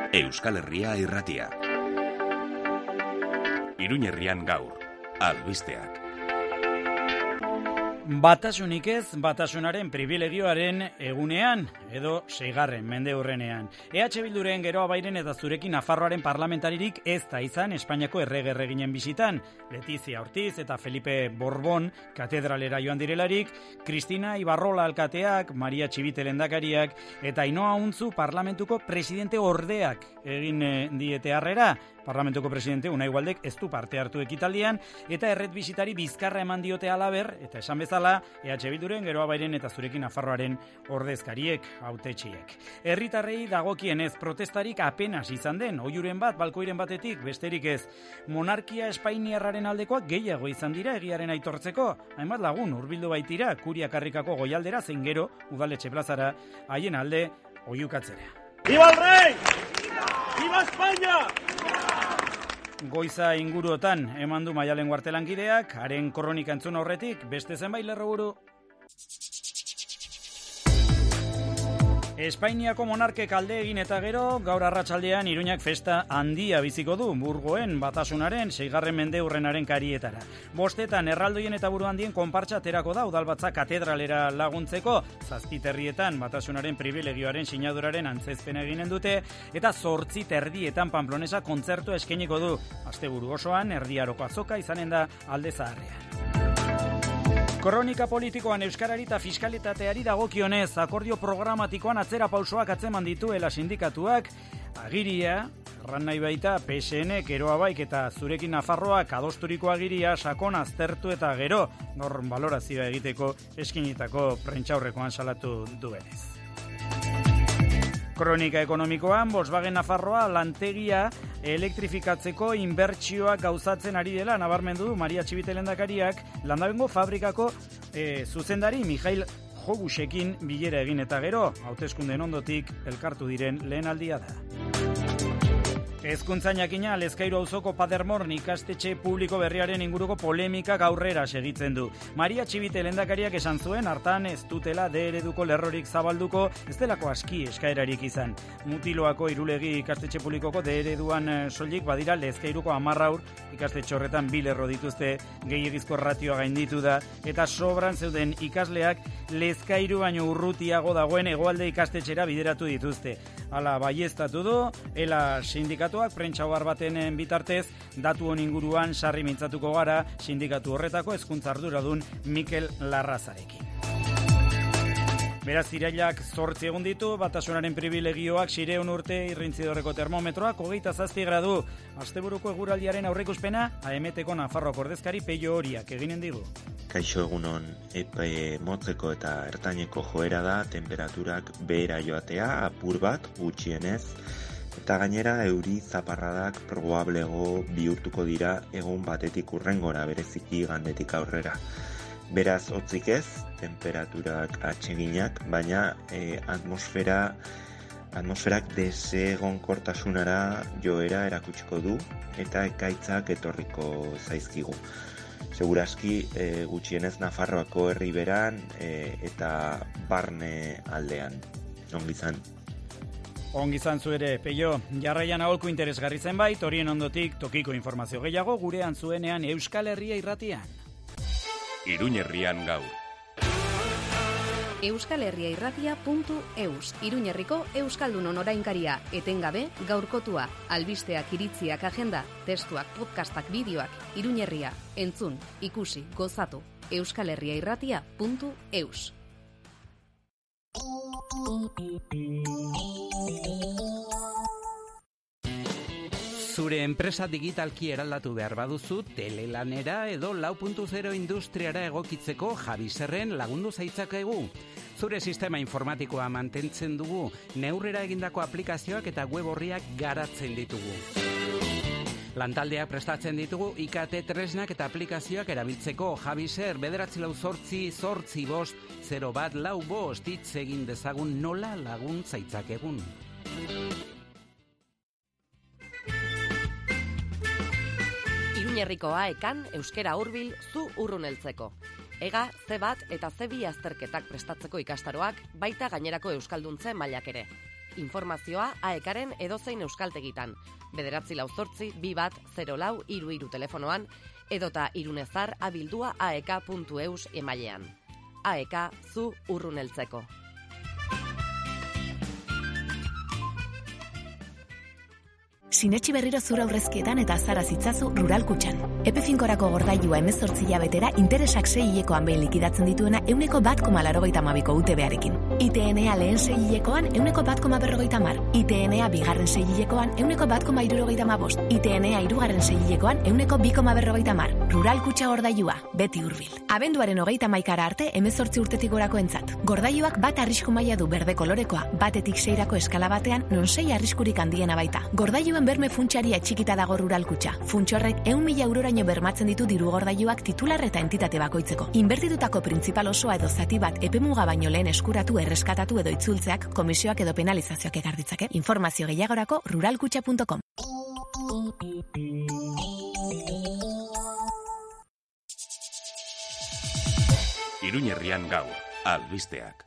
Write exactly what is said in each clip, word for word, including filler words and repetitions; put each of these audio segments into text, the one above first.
Euskal Herria Irratia. Iruñerrian gaur, albisteak. Batasunik ez, batasunaren privilegioaren egunean, edo seigarren mende hurrenean. E H Bilduren Geroa Bairen eta Zurekin Nafarroaren parlamentaririk ez da izan Espainiako errege erreginen bisitan. Letizia Ortiz eta Felipe Borbón katedralera joan direlarik, Cristina Ibarrola alkateak, Maria Txibite lehendakariak eta Ainhoa Untzu parlamentuko presidente ordeak egin diete harrera. Parlamentuko presidente Unai Gualdek ez du parte hartu ekitaldian eta erret bisitari bizkarra eman diote halaber, eta esan bezala E H Bilduren Geroa Bairen eta Zurekin Nafarroaren ordezkariek, hautetsiek. Herritarrei dagokienez protestarik apenas izan den, oihuren bat, balkoiren batetik, besterik ez. Monarkia espainiarraren aldekoak gehiago izan dira egiaren aitortzeko. Hainbat lagun hurbildu baitira Kuria Karrikako goialdera zein gero Udaletxe plazara haien alde oihukatzera. ¡Viva el rey! ¡Viva España! Goiza inguruotan eman du Maialen Guartelankideak, haren kronika entzun aurretik, beste zenbait lerroburu. Espainiako monarkek alde egin eta gero, gaur arratsaldean Iruñak festa handia biziko du, Burgoen batasunaren seigarren mende hurrenaren karietara. Bostetan erraldoien eta buru handien konpartsa aterako da Udalbatza katedralera laguntzeko, zazpiterrietan batasunaren privilegioaren sinaduraren antzezpena eginen dute, eta zortzi terdietan Pamplonesa kontzertua eskainiko du. Asteburu osoan erdiaroko azoka izanen da Alde Zaharrean. Kronika politikoan euskarari eta fiskalitateari dagokionez, akordio programatikoan atzera pausoak atzeman dituela sindikatuak, agiria, erran nahi baita P S N, Geroa Baik eta Zurekin Nafarroak adosturiko agiria sakon aztertu eta gero, nor balorazioa egiteko eskinitako prentsaurrekoan salatu duenez. Kronika ekonomikoan, Volkswagen Nafarroa lantegia elektrifikatzeko inbertsioak gauzatzen ari dela nabarmendu du Maria Txibite lehendakariak, Landabengo fabrikako e, zuzendari Mijail Jogusekin bilera egin eta gero, hauteskundeen ondotik elkartu diren lehen aldia da. Hezkuntza jakina Lezkairu auzoko Paderborn ikastetxe publiko berriaren inguruko polemikak aurrera segitzen du. Maria Txibite lehendakariak esan zuen hartan ez dutela D ereduko lerrorik zabalduko, ez delako aski eskaerarik izan. Mutiloako Irulegi ikastetxe publikoko D ereduan soilik badira Lezkairuko hamar haur ikastetxe horretan bi lerro dituzte, gehiegizko ratioa gainditu da eta sobran zeuden ikasleak Lezkairu baino urrutiago dagoen hegoalde ikastetxera bideratu dituzte. Hala baieztatu du, ela sindikatuak prentsa ohar baten bitartez, datu hon inguruan sarri mintzatuko gara sindikatu horretako hezkuntza arduradun Mikel Larrazarekin. Beraz, irailak zortzi egun ditu, batasunaren privilegioak sireun urte irrintzidorreko termometroak hogeita zazpi gradu. Asteburuko eguraldiaren aurreikuspena, A M T-ko Nafarroako ordezkari Peio Horiak eginen digu. Kaixo egunon, epe motzeko eta ertaineko joera da, temperaturak behera joatea, apur bat, gutxienez, eta gainera euri zaparradak probablego bihurtuko dira egun batetik hurrengora, bereziki igandetik aurrera. Beraz, hotzik ez, temperaturak atseginak, baina eh, atmosfera, atmosferak desegonkortasunara joera erakutsiko du eta ekaitzak etorriko zaizkigu. Segurazki e, gutxienez Nafarroako herriberan e, eta barne aldean. Ongi izan. Ongi izan zu ere, Peio, jarraian aholku interesgarri zenbait, horien ondotik tokiko informazio gehiago gurean zuenean Euskal Herria Irratian. Iruñerrian gaur. euskalherriairratia puntu eus, Iruñerriko Euskaldunon orainkaria, etengabe gaurkotua, albisteak, iritziak, agenda, testuak, podcastak, bideoak, Iruñerria, entzun, ikusi, gozatu, euskalherriairratia puntu eus. Zure enpresa digitalki eraldatu behar baduzu, telelanera edo lau puntu zero industriara egokitzeko Javiserren lagundu zaitzakegu. Zure sistema informatikoa mantentzen dugu, neurrera egindako aplikazioak eta web orriak garatzen ditugu. Lantaldeak prestatzen ditugu I K T tresnak eta aplikazioak erabiltzeko. Javiser, bederatzi lau zortzi, zortzi bost, zero bat lau bost, hitz egin dezagun nola lagun zaitzakegun. Iruñerriko aekan euskera hurbil zu urrun heltzeko. Ega, C bat eta C bi azterketak prestatzeko ikastaroak, baita gainerako euskalduntze mailak ere. Informazioa aekaren edozein euskaltegitan. Bederatzi lau zortzi, bi bat, zero lau, iru iru telefonoan, edota irunezar abildua aeka puntu eus emailean. Aeka, zu urruneltzeko. Sinetxi berriro zura aurrezkietan eta azara zitzazu Rural Kutxan. Epe finkorako gordailua hemezortzi hilabetera interesak sei hilekoan behin likidatzen dituena euneko bat koma laurogeita hamabiko U T B-arekin. I T N A lehen sei hilekoan euneko bat koma berrogeita hamar. I T N A bigarren sei hilekoan euneko bat koma hirurogeita hamabost. I T N A hirugarren sei hilekoan euneko bi koma berrogeita hamar. Rural Kutxa gordailua, beti hurbil. Abenduaren hogeita hamaikara arte hemezortzi urtetik gorako entzat. Gordailuak bat arrisku maila du berde kolorekoa, batetik seirako eskala batean non sei arriskurik handiena baita. Gordailuen berme funtsaria txikita dago Rural Kutxa. Funtsa horrek ehun mila euroraino bermatzen ditu diru gordailuak titular eta entitate bakoitzeko. Inbertitutako printzipal osoa edo zati bat epemuga baino lehen eskuratu, erreskatatu edo itzultzeak komisioak edo penalizazioak ekar ditzake. Informazio gehiagorako ruralkutxa puntu com. Iruñerrian gaur, albisteak.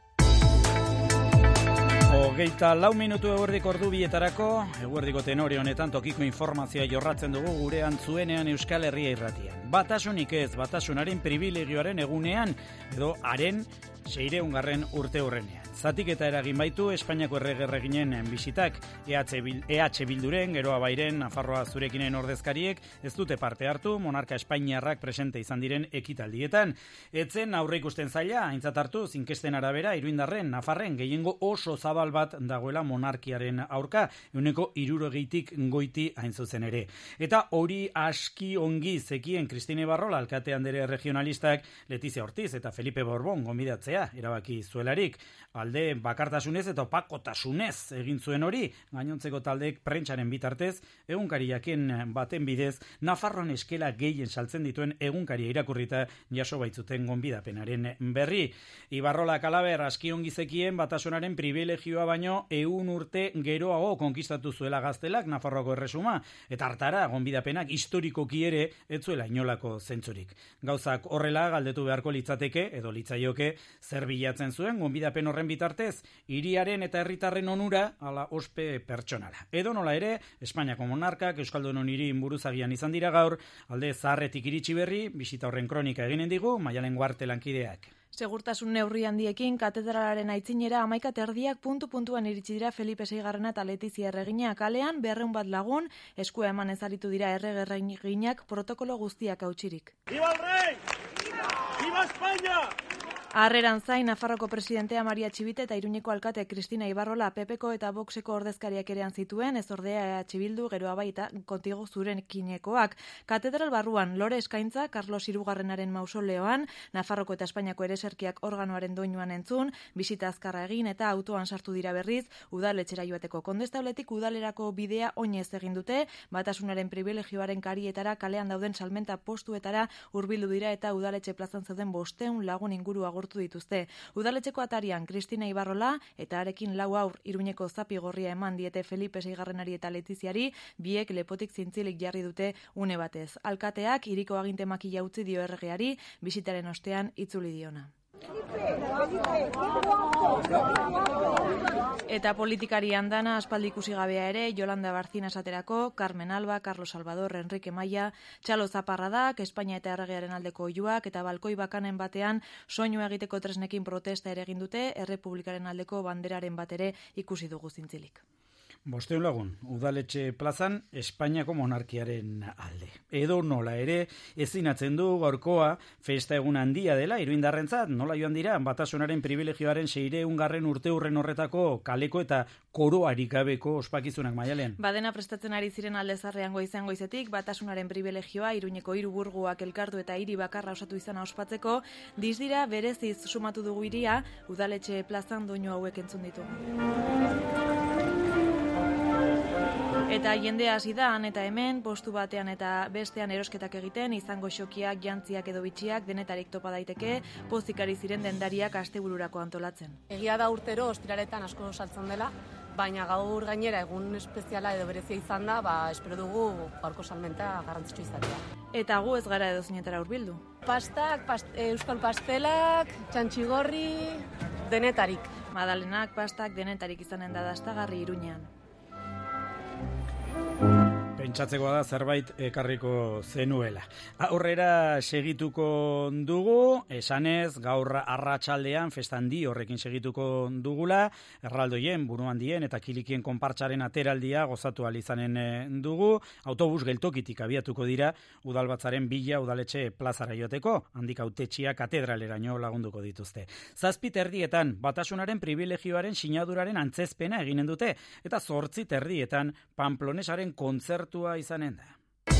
Hogeita lau minutu eguerdiko ordu bietarako, eguerdiko tenore honetan tokiko informazioa jorratzen dugu gurean zuenean Euskal Herria irratian. Batasunik ez, batasunaren privilegioaren egunean, edo haren seireungarren urte hurrenean. Zatik eta eragin baitu Espainiako erregerreginen bisitak, E H Bilduren, Geroa Bairen, Nafarroa Zurekinen ordezkariek ez dute parte hartu, monarka espainiarrak presente izan diren ekitaldietan. Etzen aurre ikusten zaila, aintzat hartu, zinkesten arabera, Iruindarren, Nafarren, gehiengo oso zabal bat dagoela monarkiaren aurka, euneko hirurogeitik goiti hain zuzen ere. Eta hori aski ongi zekien Kristine Barrola, alkate andere regionalistak, Letizia Ortiz eta Felipe Borbon gonbidatzea erabaki zuelarik. Alde bakartasunez eta opakotasunez egin zuen hori, gainontzeko taldeek prentsaren bitartez, egunkariaken baten bidez, Nafarroan eskela gehien saltzen dituen egunkaria irakurrita jaso baitzuten gonbidapenaren berri. Ibarrola Kalaber aski ongi zekien batasunaren privilegioa baino ehun urte geroago konkistatu zuela Gaztelak Nafarroako erresuma, eta hartara gonbidapenak historikoki ere ez zuela inolako zentzurik. Gauzak horrela galdetu beharko litzateke edo litzaioke zer bilatzen zuen gonbidapen horren bitartez, hiriaren eta herritarren onura ala ospe pertsonala. Edo nola ere, Espainiako monarkak Euskaldunon hiri buruzagian izan dira gaur, alde zaharretik iritsi berri, bisita horren kronika eginen digu, Maialen Guarte lankideak. Segurtasun neurri handiekin katedralaren aitzinera hamaika terdiak puntu-puntuan iritsi dira Felipe seigarrena eta Letizia erregina kalean, berreun bat lagun, eskua eman ezaritu dira erregereginak protokolo guztiak hautsirik. ¡Viva el rey! ¡Viva España! Harreran zain, Nafarroko presidentea Maria Txibite eta Iruñeko alkate Kristina Ibarrola Pepeko eta Voxeko ordezkariak erean zituen, ez ordea E H Bildu, Geroa Bai eta Kontigo Zurekinekoak. Katedral barruan lore eskaintza Carlos hirugarrenaren mausoleoan, Nafarroko eta Espainiako ereserkiak organoaren doinuan entzun, bisita azkarra egin eta autoan sartu dira berriz, udaletxera joateko. Kondestabletik udalerako bidea oinez egin dute, batasunaren privilegioaren karietara kalean dauden salmenta postuetara hurbildu dira eta udaletxe plazan zeuden bosteun lagun inguru agortu dituzte. Udaletxeko atarian Kristina Ibarrola eta arekin lau aur Iruñeko zapi gorria eman diete Felipe seigarrenari eta Letiziari, biek lepotik zintzilik jarri dute une batez. Alkateak hiriko aginte makila utzi dio erregeari, bisitaren ostean itzuli diona. Eta politikari andana aspaldi ikusi gabea ere, Yolanda Barcina esaterako, Carmen Alba, Carlos Salvador, Enrique Maia, Txalo Zaparradak, Espainia eta erregearen aldeko oihuak eta balkoi bakanen batean soinu egiteko tresnekin protesta ere egin dute, Errepublikaren aldeko banderaren bat ere ikusi dugu zintzilik. Bosteun lagun, udaletxe plazan Espainiako monarkiaren alde. Edo nola ere, ezinatzen du gaurkoa festa egun handia dela, Iruindarrentzat, nola joan dira, batasunaren privilegioaren seireungarren urte hurren horretako kaleko eta koroarik gabeko ospakizunak, Maialen. Badena prestatzen ari ziren aldezarrean goizean goizetik, batasunaren privilegioa Iruñeko hiru burguak elkartu eta hiri bakarra osatu izana ospatzeko, dizdira bereziz sumatu dugu hiria, udaletxe plazan doinu hauek entzun ditugu. Eta jendea hasi da han eta hemen, postu batean eta bestean erosketak egiten, izango xokiak, jantziak edo bitxiak, denetarik topa daiteke, pozikari ziren dendariak astebururako antolatzen. Egia da urtero ostiraretan asko saltzen dela, baina gaur gainera egun espeziala edo berezia izan da, ba, espero dugu gaurko salmenta garrantzitsu izatea. Eta gu ez gara edo zinetara hurbildu. Pastak, past, euskal pastelak, txantxigorri, denetarik. Madalenak, pastak, denetarik izanen da dastagarri Iruñean. Pentsatzekoa da zerbait ekarriko zenuela. Aurrera segituko dugu, esanez gaur arratsaldean festandi horrekin segituko dugula, erraldoien, buruhandien eta kilikien konpartsaren ateraldia gozatu ahal izanen dugu, autobus geltokitik abiatuko dira udalbatzaren bila udaletxe plazara joateko, handik hautetxia katedraleraino lagunduko dituzte. Zazpi terdietan batasunaren privilegioaren sinaduraren antzezpena eginen dute, eta zortzi terdietan Pamplonesaren kontzertua izanen da.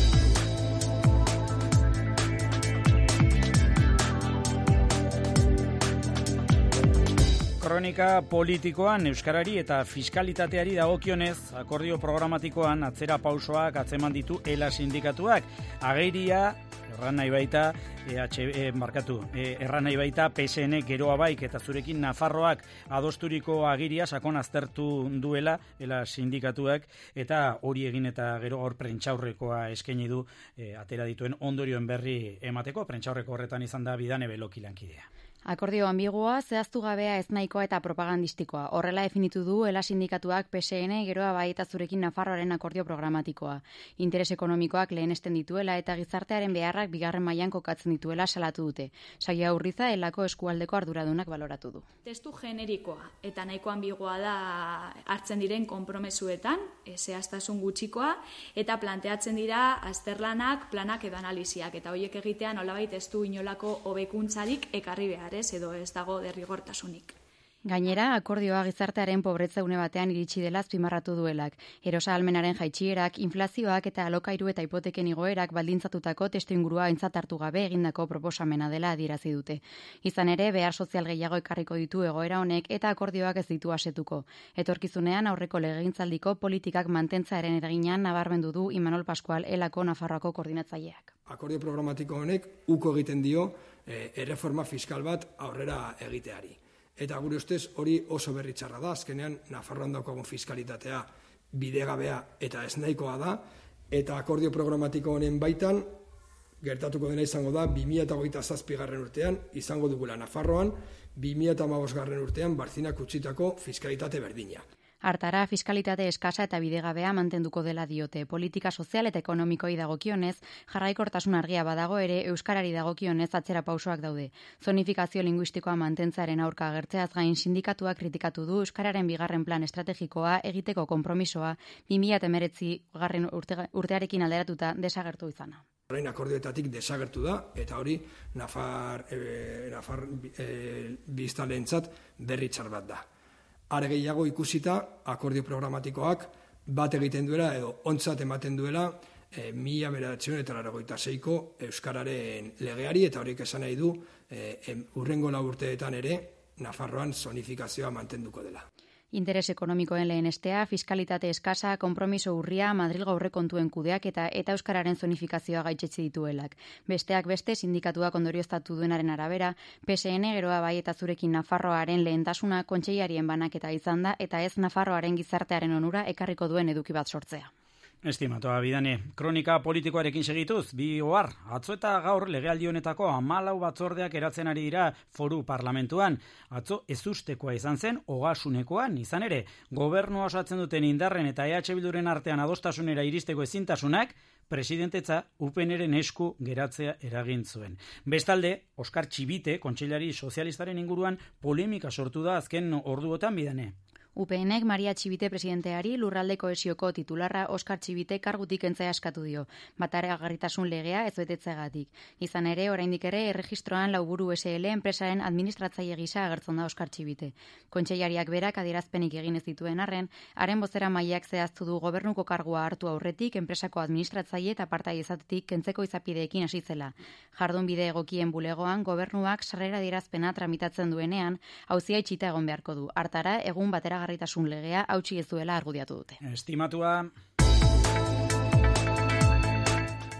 Kronika politikoan euskarari eta fiskalitateari dagokionez, akordio programatikoan atzera pausoak atzeman ditu ELA sindikatuak. Ageiria erran nahi baita E H E, markatu, e, erran nahi baita P S N geroa baik eta zurekin Nafarroak adosturiko agiria sakon aztertu duela ELA sindikatuak, eta hori egin eta gero gaur prentsaurrekoa eskaini du e, atera dituen ondorioen berri emateko. Prentsaurreko horretan izan da Bidane Beloki lankidea. Akordio ambiguoa, zehaztu gabea ez nahikoa eta propagandistikoa. Horrela definitu du ELA sindikatuak P S N geroa bai eta zurekin Nafarroaren akordio programatikoa. Interes ekonomikoak lehenesten dituela eta gizartearen beharrak bigarren mailan kokatzen dituela salatu dute. Saia Urriza ELAko eskualdeko arduradunak baloratu du. Testu generikoa eta nahiko ambiguoa da hartzen diren konpromesuetan, zehaztasun gutxikoa, eta planteatzen dira azterlanak, planak edo analiziak, eta horiek egitean nolabait ez du inolako hobekuntzarik ekarri behar, edo ez dago derrigortasunik. Gainera, akordioa gizartearen pobretzaune batean iritsi dela azpimarratu duelak. Erosa ahalmenaren jaitsierak, inflazioak eta alokairu eta hipoteken igoerak baldintzatutako testuingurua aintzat hartu gabe egindako proposamena dela adierazi dute. Izan ere, behar sozial gehiago ekarriko ditu egoera honek eta akordioak ez ditu asetuko. Etorkizunean aurreko legegintzaldiko politikak mantentzearen eraginan nabarmendu du Imanol Pascual ELAko Nafarroako koordinatzaileak. Akordio programatiko honek uko egiten dio e, erreforma fiskal bat aurrera egiteari. Eta gure ustez hori oso berri txarra da, azkenean Nafarroan daukagun fiskalitatea bidegabea eta ez nahikoa da, eta akordio programatiko honen baitan gertatuko dena izango da bi mila hogeita zazpi garren urtean izango dugula Nafarroan, bi mila hamabost garren urtean Bartzinak utzitako fiskalitate berdina. Hartara, fiskalitate eskasa eta bidegabea mantenduko dela diote. Politika sozial eta ekonomikoi dagokionez, jarraikortasun argia badago ere euskarari dagokionez atzera pausoak daude. Zonifikazio linguistikoa mantentzaren aurka agertzeaz gain sindikatuak kritikatu du euskararen bigarren plan estrategikoa egiteko konpromisoa bi mila hemeretzi garren urte, urtearekin alderatuta desagertu izana. Orain akordioetatik desagertu da, eta hori Nafar, e, Nafar e, biztanleentzat berri txar bat da. Are gehiago ikusita, akordio programatikoak bat egiten duela edo ontzat ematen duela e, mila bederatziehun eta laurogeita seiko euskararen legeari, eta horiek esan nahi du e, hurrengo lau urteetan ere Nafarroan zonifikazioa mantenduko dela. Interes ekonomikoen lehenestea, fiskalitate eskasa, konpromiso urria, Madrilgo aurrekontuen kudeak eta eta euskararen zonifikazioa gaitzetsi dituelak. Besteak beste, sindikatuak ondorioztatu duenaren arabera, P S N geroa bai eta zurekin Nafarroaren lehentasuna kontseilarien banaketa izan da eta ez Nafarroaren gizartearen onura ekarriko duen eduki bat sortzea. Estimatoa Bidane, kronika politikoarekin segituz, bi ohar, atzo eta gaur legealdi honetako hamalau batzordeak eratzen ari dira foru parlamentuan. Atzo ezustekoa izan zen, ogasunekoan, izan ere, gobernua osatzen duten indarren eta E H Bilduren artean adostasunera iristeko ezintasunak, presidentetza U P Nren esku geratzea eragin zuen. Bestalde, Oskar Txibite, kontseilari sozialistaren inguruan, polemika sortu da azken orduotan Bidane. U P Nek Maria Txibite presidenteari lurralde kohesioko titularra Oskar Txibite kargutik kentzea eskatu dio, bateragarritasun legea ez betetzeagatik. Izan ere, oraindik ere, erregistroan Lauburu S L enpresaren administratzaile gisa agertzen da Oskar Txibite. Kontseilariak berak adierazpenik egin ez dituen arren, haren bozera mailak zehaztu du gobernuko kargua hartu aurretik enpresako administratzaile eta partai izatetik kentzeko izapideekin hasi zela. Jardunbide egokien bulegoan gobernuak sarrera adierazpena tramitatzen duenean, auzia itxita egon beharko du. Hartara, egun batera garritasun legea hautsi ez duela argudiatu dute. Estimatua,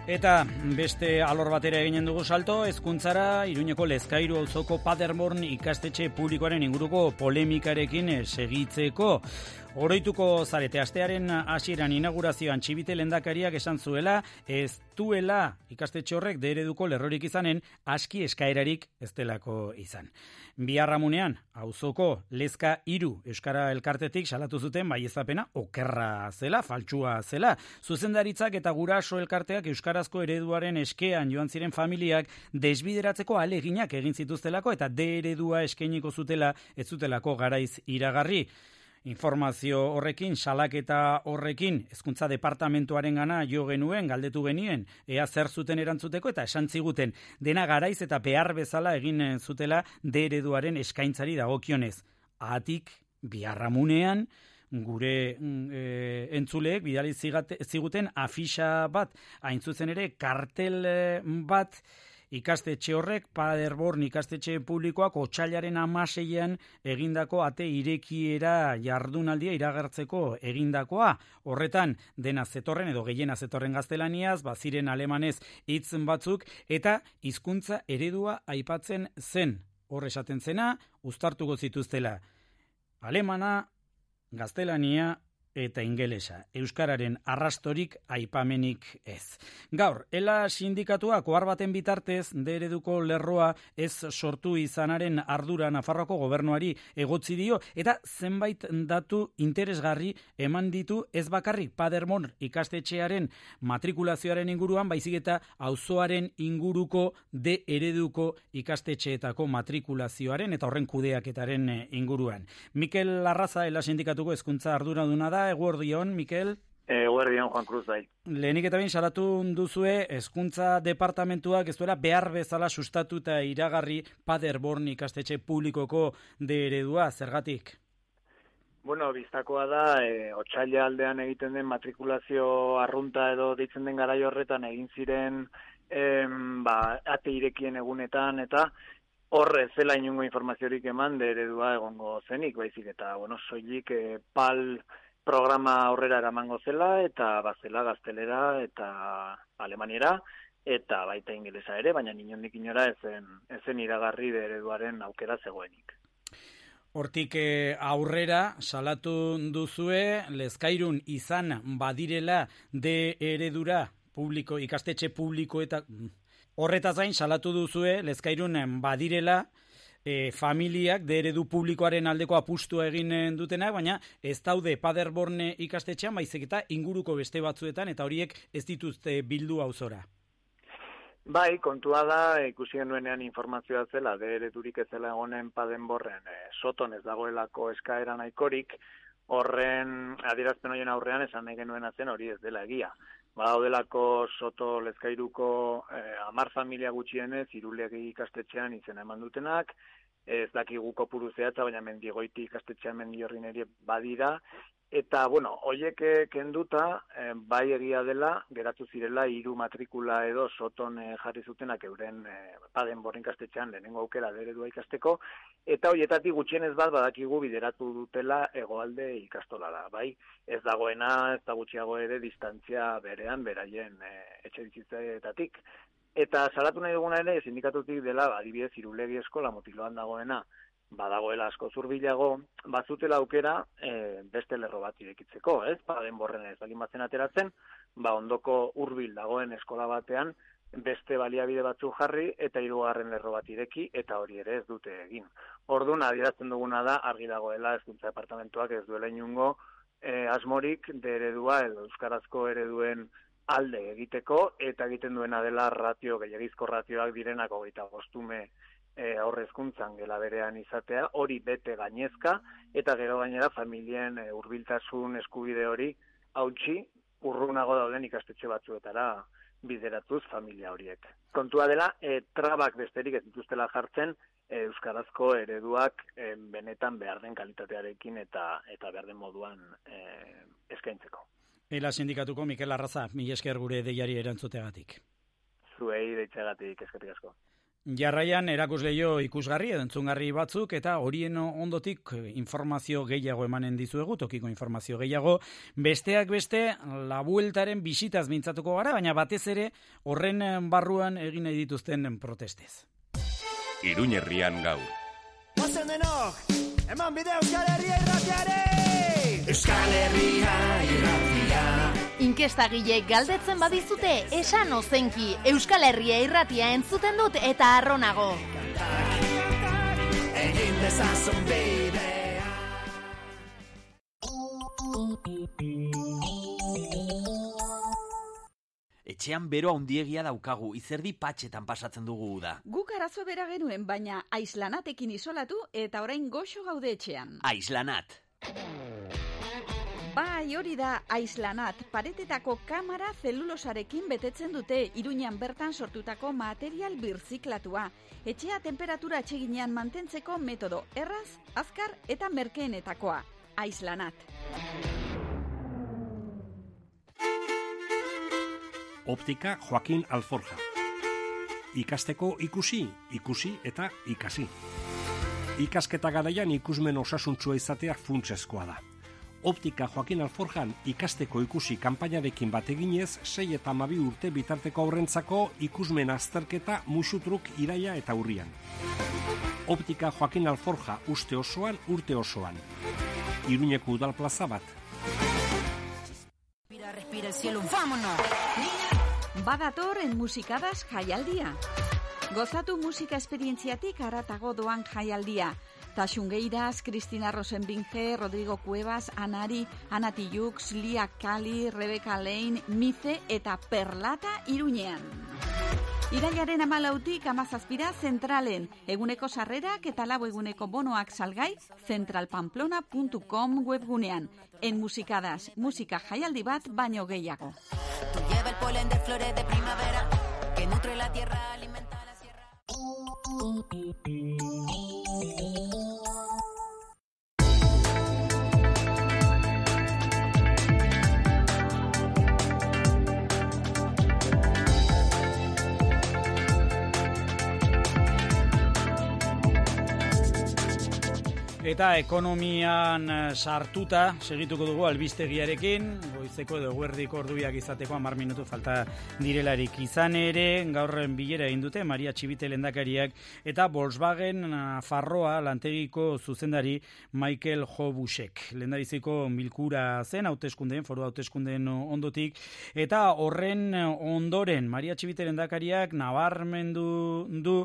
Eta beste alor batera eginen dugu salto, hezkuntzara Iruñeko Lezkairu auzoko Paderborn ikastetxe publikoaren inguruko polemikarekin segitzeko. Oroituko zarete, astearen hasieran inaugurazioan Txibite lehendakariak esan zuela, ez duela ikastetxe horrek de ereduko lerrorik izanen, aski eskaerarik ez delako izan. Biarramunean, auzoko Lezka hiru Euskara Elkartetik salatu zuten baiezapena okerra zela, faltsua zela. Zuzendaritzak eta guraso elkarteak Euskarazko ereduaren eskean joan ziren familiak desbideratzeko ahaleginak egin zituztelako eta de eredua eskainiko zutela ez zutelako garaiz iragarri. Informazio horrekin, salaketa horrekin, hezkuntza departamentuarengana jo genuen, galdetu genien, ea zer zuten erantzuteko eta esan ziguten dena garaiz eta behar bezala egin zutela de ereduaren eskaintzari dagokionez. Ahatik, Biarramunean, gure e, entzuleek bidali ziguten afixa bat, hain zuzen ere kartel bat, ikastetxe horrek, Paderborn ikastetxe publikoak otsailaren hamaseian egindako ate irekiera jardunaldia iragartzeko egindakoa. Horretan dena zetorren edo gehiena zetorren gaztelaniaz, baziren alemanez hitz batzuk eta hizkuntza eredua aipatzen zen. Hor esaten zena, uztartuko zituztela alemana, gaztelania eta ingelesa. Euskararen arrastorik aipamenik ez. Gaur, ela sindikatuak ohar baten bitartez de ereduko lerroa ez sortu izanaren ardura Nafarroako gobernuari egotzi dio eta zenbait datu interesgarri eman ditu ez bakarrik Paderborn ikastetxearen matrikulazioaren inguruan, baizik eta auzoaren inguruko de ereduko ikastetxeetako matrikulazioaren eta horren kudeaketaren inguruan. Mikel Larraza, ela sindikatuko hezkuntza arduraduna da. Eguerdion, Mikel. Eguerdion, Juan Cruz, bai. Lehenik eta behin salatu duzue, hezkuntza departamentuak ez duela behar bezala sustatu eta iragarri Paderborn ikastetxe publikoko de eredua, zergatik? Bueno, biztakoa da, e, otsaila aldean egiten den matrikulazio arrunta edo deitzen den garai horretan egin ziren em, ba, ate irekien egunetan eta horre zela inungo informaziorik eman de eredua egongo zenik, baizik eta, bueno, soilik e, pal programa aurrera eramango zela eta bazela gaztelera eta alemaniera eta baita ingelesa ere, baina inondik inora ezen, ezen iragarri de ereduaren aukera zegoenik. Hortik aurrera salatu duzue Lezkairun izan badirela de eredura publiko, ikastetxe publiko eta horretaz gain salatu duzue Lezkairun badirela E, familiak de eredu publikoaren aldeko apustua egin dutenak, baina ez daude Paderborn ikastetxean, baizik eta inguruko beste batzuetan, eta horiek ez dituzte bildu auzora. Bai, kontua da, ikusi genuenean informazioa zela, de eredurik ez zela egonen Paderbornen, e, soton ez dagoelako eskaera nahikorik, horren adierazpen horien aurrean esan nahi genuena zen hori ez dela egia. Badaudelako Soto Lezkairuko eh, amar familia gutxienez, Irulegi ikastetxean izena eman dutenak, ez dakigu kopuru zehatza, baina Mendigoiti ikastetxean Mendiorrin ere badira, eta, bueno, hoiek kenduta, eh, bai egia dela, geratu zirela hiru matrikula edo Soton eh, jarri zutenak euren eh, Paderborn ikastetxean lehenengo aukera de eredua ikasteko, eta hoietatik gutxienez bat badakigu bideratu dutela hegoalde ikastolara, bai? Ez dagoena, ez da gutxiago ere distantzia berean, beraien e, etxe bizitzaetatik. Eta salatu nahi duguna ere, sindikatutik dela, adibidez, Irulegi eskola motiloan dagoena, badagoela asko zurbilago, bazutela aukera e, beste lerro bat irekitzeko, ez? Paderborren ez balin batzen ateratzen, ba ondoko hurbil dagoen eskola batean, beste baliabide batzu jarri eta hirugarren lerro bat ireki eta hori ere ez dute egin. Orduan adierazten duguna da argi dagoela hezkuntza departamentuak ez duela inungo eh, asmorik de eredua edo euskarazko ereduen alde egiteko eta egiten duena dela ratio gehiagizko ratioak direnak hogeita bostume e, aurrezkuntzan gela berean izatea, hori bete gainezka eta gero gainera familien e, hurbiltasun eskubide hori hautsi urrunago dauden ikastetxe batzuetara bideratuz familia horiek. Kontua dela, e, trabak besterik ez dituztela jartzen e, euskarazko ereduak e, benetan behar den kalitatearekin eta eta behar den moduan e, eskaintzeko. Ela sindikatuko Mikel Larraza, mila esker gure deiari erantzuteagatik. Zuei deitzeagatik eskerrik asko. Jarraian erakusleio ikusgarri edo entzungarri batzuk eta horien ondotik informazio gehiago emanen dizuegu, tokiko informazio gehiago. Besteak beste, la bueltaren bisitaz mintzatuko gara, baina batez ere horren barruan egin nahi dituzten protestez. Iruña Herrian gaur. Ozen denok, eman bide Euskal Herria irratiare! Euskal Herria irratia. Inkestagileek galdetzen badizute, esan ozenki, Euskal Herria irratia entzuten dut eta arronago. Egin dezazun bidea. Etxean bero handiegia daukagu, izerdi patxetan pasatzen dugu da. Guk arazo bera genuen, baina aislanatekin isolatu eta orain goxo gaude etxean. Aislanat. Bai, hori da aislanat, paretetako kamera zelulosarekin betetzen dute Iruñan bertan sortutako material birziklatua. Etxea temperatura atseginean mantentzeko metodo erraz, azkar eta merkeenetakoa. Aislanat. Optika Joaquin Alforja. Ikasteko ikusi, ikusi eta ikasi. Ikasketa garaian ikusmen osasuntsua izatea funtsezkoa da. Optika Joaquin Alforjan ikasteko ikusi kanpainarekin bat eginez, sei eta hamabi urte bitarteko aurrentzako ikusmen azterketa musutruk iraia eta urrian. Optika Joaquin Alforja uste osoan, urte osoan. Iruñeko udal plaza bat. Respira el cielo, vámonos! Badator en musikadas jaialdia. Gozatu musika esperientziatik haratago doan jaialdia. Taxungeiras, Cristina Rosenbinge, Rodrigo Cuevas, Anari, Anati Jux, Lia Kali, Rebecca Lane, Mice eta Perlata Iruñean. Irailaren amalautik amazazpira zentralen, eguneko sarrerak eta lau eguneko bonoak salgai zentralpamplona puntu com webgunean. En musikadas, musika jaialdi bat baino gehiago. Tu lleva el polen de flores de primavera que nutre la tierra, alimenta la sierra. Eta ekonomian sartuta segituko dugu albistegiarekin, goizeko edo eguerdiko ordubiak izateko hamar minutu falta direlarik. Izan ere, gaurren bilera egin dute Maria Txibite lehendakariak eta Volkswagen Nafarroa lantegiko zuzendari Michael Hobusek. Lehendabiziko bilkura zen hauteskundeen, foru hauteskundeen ondotik, eta horren ondoren Maria Txibite lehendakariak nabarmendu du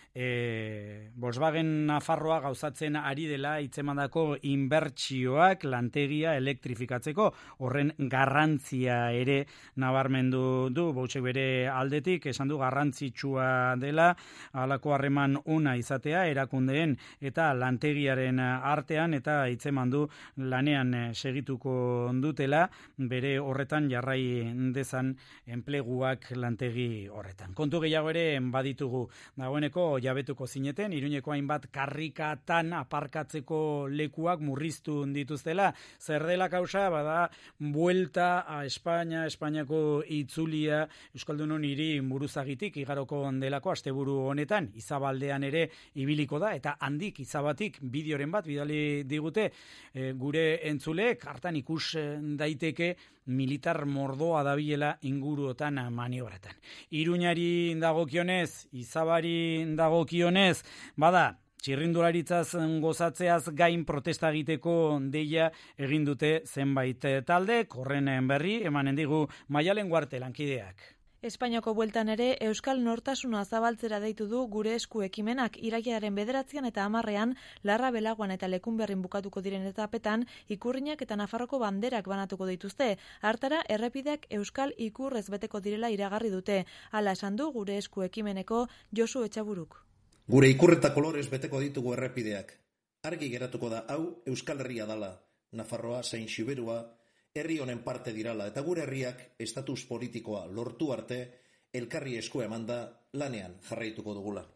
E, Volkswagen Nafarroa gauzatzen ari dela hitzemandako inbertsioak lantegia elektrifikatzeko, horren garrantzia ere nabarmendu du. Boutxek bere aldetik esan du garrantzitsua dela halako harreman ona izatea erakundeen eta lantegiaren artean, eta hitzemandu lanean segituko dutela bere horretan jarrai dezan enpleguak lantegi horretan. Kontu gehiago ere baditugu, dagoeneko jabetuko zineten, Iruñeko hainbat karrikatan aparkatzeko lekuak murriztu dituztela. Zer dela kausa, bada buelta a España, Espainiako itzulia Euskaldunon hiri buruzagitik igaroko delako asteburu honetan, Izabaldean ere ibiliko da, eta handik Izabatik bideoren bat bidali digute e, gure entzuleek, hartan ikus daiteke militar mordoa dabilela inguruotan maniobretan. Iruñari dagokionez, Izabari dagokionez, bada, txirrindularitzaz gozatzeaz gain protesta egiteko deia egin dute zenbait taldek, horren berri emanen digu Maialen Guarte lankideak. Espainiako bueltan ere Euskal Nortasuna zabaltzera deitu du gure esku ekimenak. Irailaren bederatzian eta hamarrean Larra Belaguan eta Lekunberrin bukatuko diren etapetan ikurrinak eta Nafarroko banderak banatuko dituzte. Hartara errepideak Euskal ikurrez beteko direla iragarri dute. Hala esan du gure esku ekimeneko Josu Etxaburuk. Gure ikurreta kolorez beteko ditugu errepideak. Argi geratuko da hau Euskal Herria dala, Nafarroa zein Xiberua herri honen parte dirala, eta gure herriak estatus politikoa lortu arte elkarri esku emanda lanean jarraituko dugula.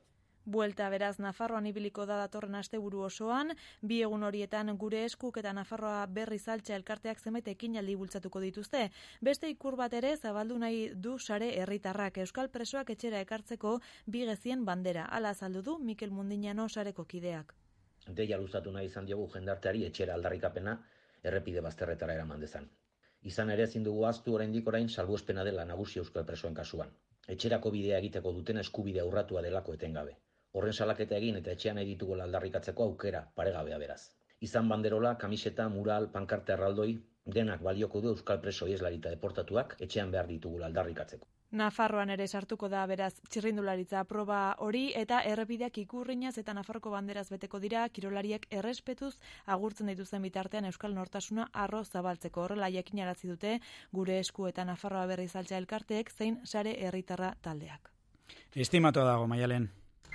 Buelta beraz Nafarroan ibiliko da datorren asteburu osoan, bi egun horietan Gure Eskuk eta Nafarroa Berri Saltza elkarteak zenbait ekinaldi bultzatuko dituzte. Beste ikur bat ere zabaldu nahi du sare herritarrak euskal presoak etxera ekartzeko bi gezien bandera. Hala azaldu du Mikel Mundinano sareko kideak. Deia luzatu nahi izan diogu jendarteari etxera aldarrikapena errepide bazterretara eraman dezan. Izan ere ezin dugu ahaztu oraindik orain salbuespena dela nagusi euskal presoen kasuan. Etxerako bidea egiteko duten eskubidea urratua delako etengabe. Horren salaketa egin eta etxean nahi ditugu aldarrikatzeko aukera paregabea beraz. Izan banderola, kamiseta, mural, pankarte erraldoi, denak balioko du euskal preso ieslari eta deportatuak etxean behar ditugula aldarrikatzeko. Nafarroan ere sartuko da beraz txirrindularitza proba hori eta errepideak ikurrinaz eta Nafarroko banderaz beteko dira kirolariak errespetuz agurtzen dituzten bitartean euskal nortasuna arro zabaltzeko. Horrela jakinarazi dute Gure Esku eta Nafarroa Berri Saltza elkarteek zein sare herritarra taldeak. Estimatua dago, Maialen.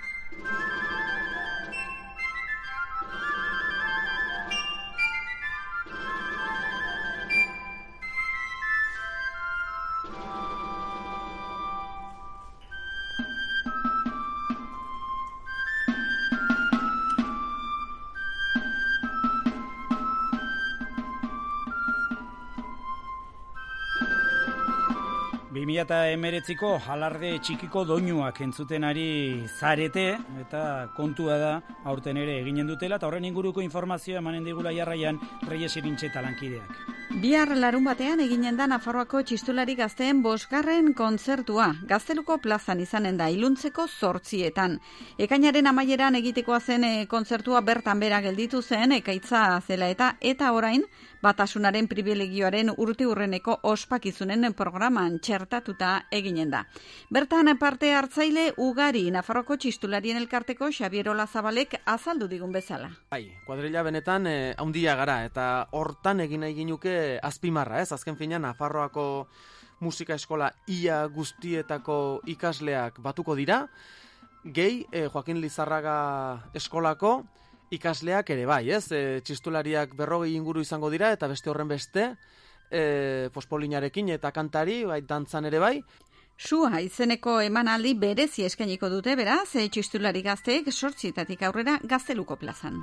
bi mila hemeretziko alarde txikiko doinuak entzuten ari zarete eta kontua da aurten ere eginen dutela eta horren inguruko informazioa emanen digula jarraian Reyes Irintxeta lankideak. Bihar larun batean eginen da Nafarroako txistulari gazteen bosgarren kontzertua. Gazteluko plazan izanen da iluntzeko zortzietan. Ekainaren amaieran egitekoa zen e, kontzertua bertan bera gelditu zen ekaitza zela eta eta orain Batasunaren privilegioaren urte urreneko ospakizunen programan txertatuta eginen da. Bertan parte hartzaile ugari Nafarroko txistularien elkarteko Xabier Olazabalek azaldu digun bezala. Bai, kuadrilla benetan eh, haundia gara eta hortan egin nahi ginuke azpimarra, ez? Azken finean Nafarroako musika eskola ia guztietako ikasleak batuko dira, gehi eh, Joaquin Lizarraga eskolako ikasleak ere bai, ez? E, txistulariak berrogei inguru izango dira eta beste horren beste, e, pospolinarekin eta kantari, bai, dantzan ere bai. Sua izeneko emanaldi berezi eskainiko dute, beraz, e, txistulari gazteek sortzietatik aurrera Gazteluko plazan.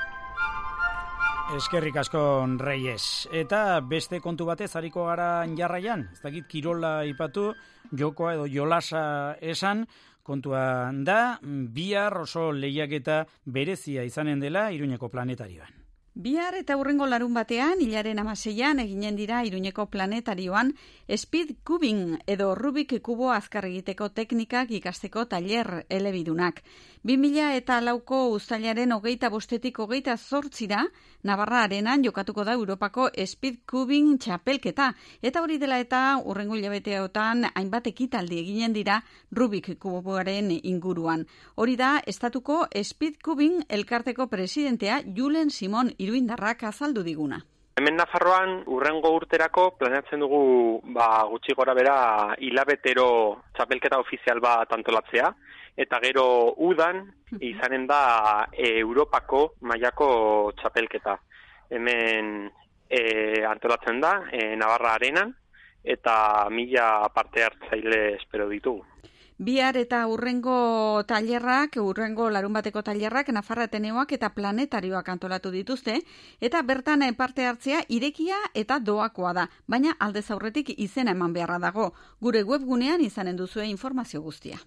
Eskerrik asko Reyes. Eta beste kontu batez hariko gara jarraian, ez dakit kirola ipatu, jokoa edo jolasa esan, kontua da, bihar oso lehiaketa berezia izanen dela Iruñeko planetarioan. Bihar eta hurrengo larun batean, hilaren amaseian eginen dira Iruñeko planetarioan speed cubing edo Rubik kubo azkar egiteko teknikak ikasteko tailer elebidunak. bi mila eta lauko uztailaren hogeita bostetik hogeita zortzira, Navarra Arenan jokatuko da Europako speed cubing txapelketa. Eta hori dela eta hurrengo hilabeteotan hainbat ekitaldi eginen dira Rubik kuboaren inguruan. Hori da, estatuko speed cubing elkarteko presidentea Julen Simon Iruindarrak azaldu diguna. Hemen Nafarroan urrengo urterako planeatzen dugu ba, gutxi gora bera hilabetero txapelketa ofizial bat antolatzea, eta gero udan izanen da e, Europako mailako txapelketa. Hemen e, antolatzen da, e, Navarra Arenan, eta mila parte hartzaile espero ditugu. Bihar eta urrengo tailerrak, urrengo larun bateko tailerrak, Nafarra Ateneoak eta planetarioak antolatu dituzte, eta bertan parte hartzea irekia eta doakoa da, baina aldez aurretik izena eman beharra dago. Gure webgunean izanen duzue informazio guztia.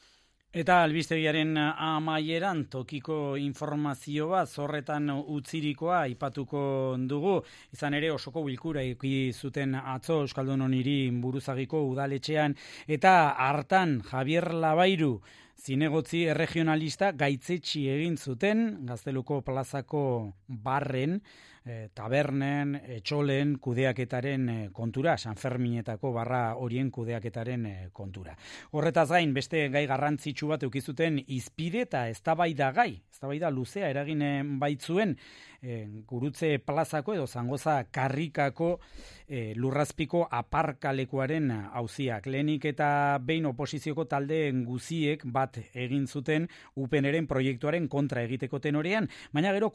Eta albistegiaren amaieran tokiko informazio bat zorretan utzirikoa aipatuko dugu. Izan ere osoko bilkura eki zuten atzo Euskaldunon hiri Buruzagiko udaletxean eta hartan Javier Labairu zinegotzi erregionalista gaitzetsi egin zuten Gazteluko plazako barren, e, tabernen, etxolen kudeaketaren e, kontura, San Ferminetako barra horien kudeaketaren e, kontura. Horretaz gain, beste gai garrantzitsu bat eukizuten izpide eta eztabaida gai, eztabaida luzea eragin baitzuen e, Gurutze plazako edo Zangoza karrikako e, lurrazpiko aparkalekuaren auziak. Lehenik eta behin oposizioko taldeen guziek bat egin zuten upeneren proiektuaren kontra egiteko tenorean, baina gero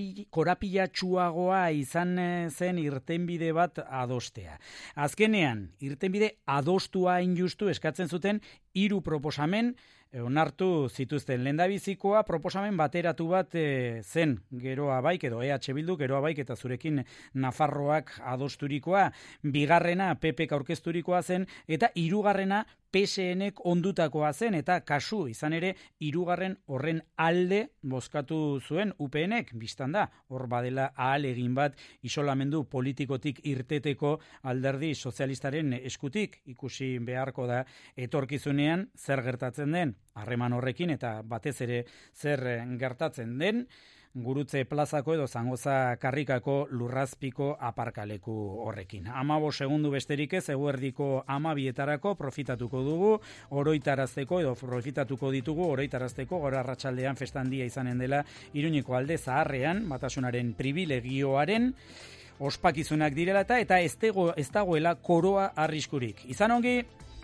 korapilatsuagoa izan zen irtenbide bat adostea. Azkenean, irtenbide adostua hain justu eskatzen zuten hiru proposamen onartu zituzten. Lehendabizikoa proposamen bateratu bat e, zen Geroa Baik edo E H Bildu, Geroa Baik eta zurekin Nafarroak adosturikoa, bigarrena P Pk aurkezturikoa zen, eta hirugarrena P S Nek ondutakoa zen, eta kasu izan ere hirugarren horren alde bozkatu zuen U P Nek, bistan da, hor badela ahal egin bat isolamendu politikotik irteteko alderdi sozialistaren eskutik, ikusi beharko da etorkizunean zer gertatzen den harreman horrekin eta batez ere zer gertatzen den Gurutze plazako edo Zangoza karrikako lurrazpiko aparkaleku horrekin. Amabo segundu besterik ez, eguerdiko amabietarako profitatuko dugu, oroitarazteko edo profitatuko ditugu, oroitarazteko gaur arratsaldean festandia izanen dela Iruñeko alde zaharrean, Batasunaren pribilegioaren ospakizunak direla eta eta ez dagoela koroa arriskurik. Izan ongi!